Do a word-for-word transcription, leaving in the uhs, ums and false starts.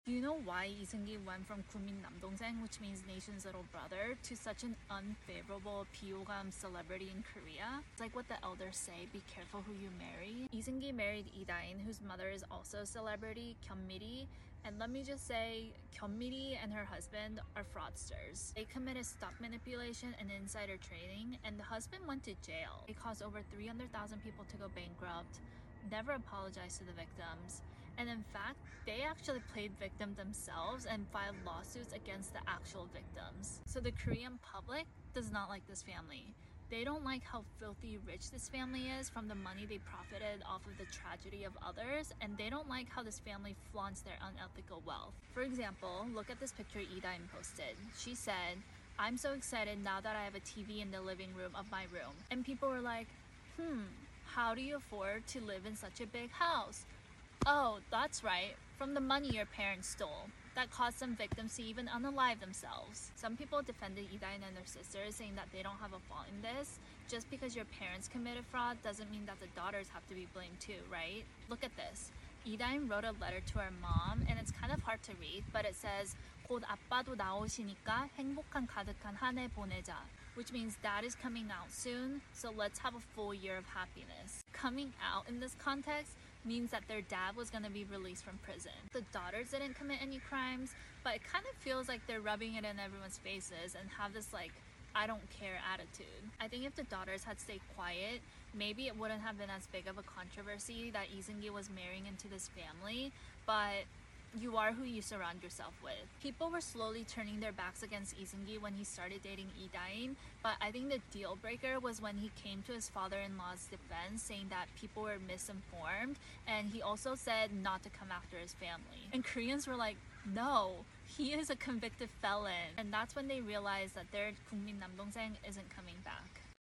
Do you know why Lee Seung-gi went from 국민 남동생, which means nation's little brother, to such an unfavorable 비호감 celebrity in Korea? It's like what the elders say, be careful who you marry. Lee Seung-gi married Lee Da-in, whose mother is also a celebrity, Kyun Mi-ri, and let me just say, Kyun Mi-ri and her husband are fraudsters. They committed stock manipulation and insider trading, and the husband went to jail. It caused over three hundred thousand people to go bankrupt, never apologized to the victims, and in fact, they actually played victim themselves and filed lawsuits against the actual victims. So the Korean public does not like this family. They don't like how filthy rich this family is from the money they profited off of the tragedy of others, and they don't like how this family flaunts their unethical wealth. For example, look at this picture Lee Da-in posted. She said, "I'm so excited now that I have a T V in the living room of my room." And people were like, hmm, how do you afford to live in such a big house? Oh, that's right, from the money your parents stole. That caused some victims to even unalive themselves. Some people defended Lee Da-in and their sisters, saying that they don't have a fault in this. Just because your parents committed fraud doesn't mean that the daughters have to be blamed too, right? Look at this. Lee Da-in wrote a letter to her mom, and it's kind of hard to read, but it says, 곧 아빠도 나오시니까 행복한 가득한 한 해 보내자. Which means dad is coming out soon, so let's have a full year of happiness. Coming out in this context means that their dad was going to be released from prison. The daughters didn't commit any crimes, but it kind of feels like they're rubbing it in everyone's faces and have this like, I don't care attitude. I think if the daughters had stayed quiet, maybe it wouldn't have been as big of a controversy that Lee Seung-gi was marrying into this family, but you are who you surround yourself with. People were slowly turning their backs against Lee Seung-gi when he started dating Lee Da-in, but I think the deal breaker was when he came to his father-in-law's defense, saying that people were misinformed, and he also said not to come after his family. And Koreans were like, no, he is a convicted felon. And that's when they realized that their 국민 남동생 isn't coming back.